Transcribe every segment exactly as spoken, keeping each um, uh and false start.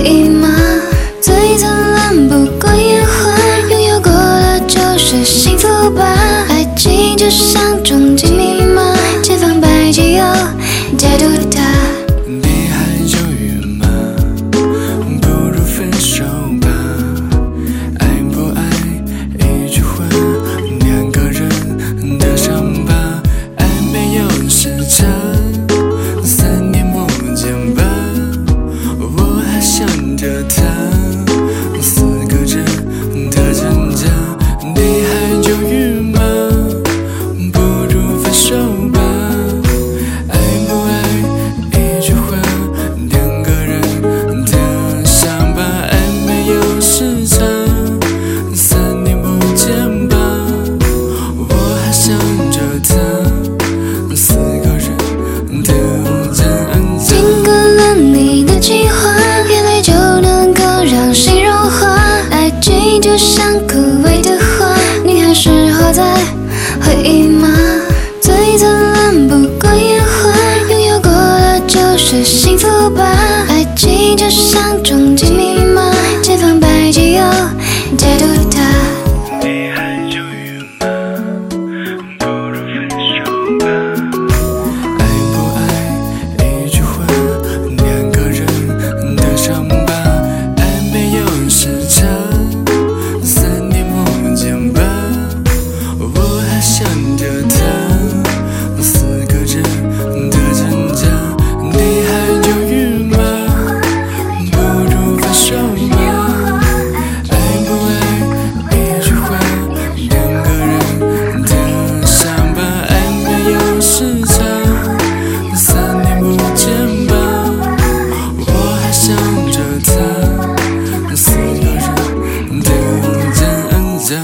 忆吗？最灿烂不过烟花，拥有过了就是幸福吧。爱情就像终极密码，千方百计要解读它。 你还犹豫吗？不如分手吧。爱不爱一句话，两个人的伤疤。爱没有时差，三年不见吧。我还想着他，四个人的挣扎。你还犹豫吗？不如分手吧。爱不爱一句话，两个人的伤疤。爱没有时差，三年不见吧。我还想着他，四个人的挣扎。 听够了你的计划，眼泪就能够让心融化。爱情就像枯萎的花，你还是活在回忆吗？最灿烂不过烟花，拥有过了就是幸福吧。爱情就像终极密码，千方百计要解读它。 你还犹豫吗？不如分手吧。爱不爱一句话，两个人的伤疤。爱没有时差，三年不见吧。我还想着他，四个人的挣扎。你还犹豫吗？不如分手吧。爱不爱一句话，两个人的伤疤。爱没有时差，三年不见吧。我还想着他，四个人的挣扎。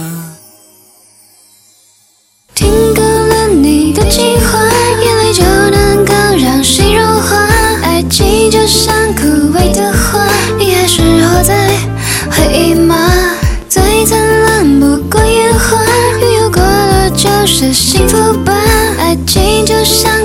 听够了你的计划，眼泪就能够让心融化。爱情就像枯萎的花，你还是活在回忆吗？最灿烂不过烟花，拥有过了就是幸福吧。爱情就像